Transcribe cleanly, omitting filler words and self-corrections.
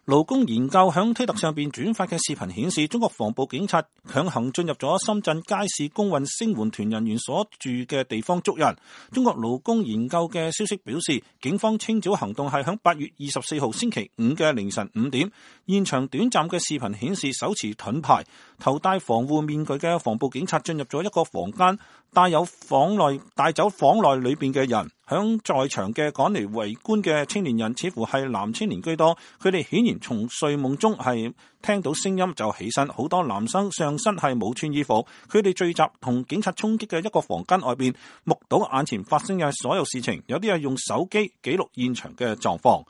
勞工研究響推特上邊轉發嘅視頻顯示，中國防暴警察強行進入咗深圳街市工運聲援團人員所住嘅地方捉人。中國勞工研究嘅消息表示，警方清剿行動係響8月24號星期五嘅凌晨5點，現場短暫嘅視頻顯示，手持盾牌、頭戴防護面具嘅防暴警察進入咗一個房間，帶走房內裏邊嘅人。響在場嘅趕嚟圍觀嘅青年人似乎係男青年居多，佢哋顯然從睡夢中係聽到聲音就起身，好多男生上身係冇穿衣服，佢哋聚集同警察衝擊嘅一個房間外邊，目睹眼前發生嘅所有事情，有啲係用手機記錄現場嘅狀況。